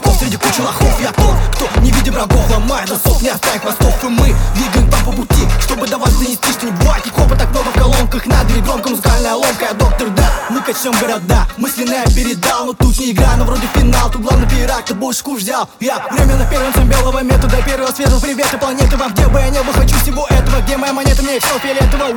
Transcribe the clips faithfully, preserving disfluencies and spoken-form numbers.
дураков среди кучи лохов. Я тот, кто, не видя врагов, ломает засов, не оставит хвостов. И мы двигаем там по пути, чтобы до вас донести, что не бывает никого так много в колонках. Надо и громко музыкальная ломка, я доктор, да. Мы качнем города, мысленная передал. Но тут не игра, но вроде финал. Тут главный пират, ты бушку взял. Я временно первенцем белого метода, первого светлого привета планеты вам. Где бы я не был, хочу всего этого. Где моя монета, мне все фиолетово.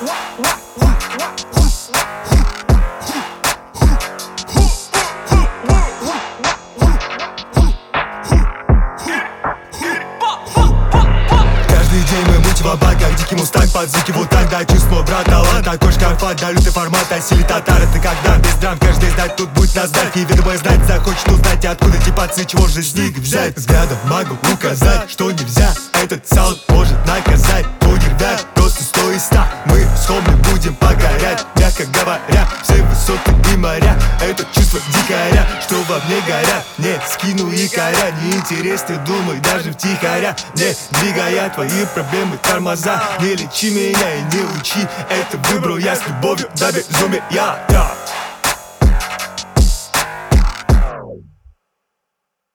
Ва-банк, как дикий мустанг, под звуки вултанг. Да, чувство, брат, талант, такой шкарфат, да, лютый формат, а силе татары. Ты когда без драм, каждый знать, тут будет на знаке. И ведомое знать, захочет узнать, откуда типацы, чего же с них взять. Взглядом могу указать, что нельзя. Этот саунд может наказать. Твой нервяк, просто сто из ста. Мы с Хомли будем покорять, мягко говоря, все высоты и моря. Это чувство дикаря, что во мне горят. Не скину якоря, неинтересно думай даже втихаря. Не двигая твои проблемы, тормоза. Не лечи меня и не учи, это выбрал я с любовью до безумия.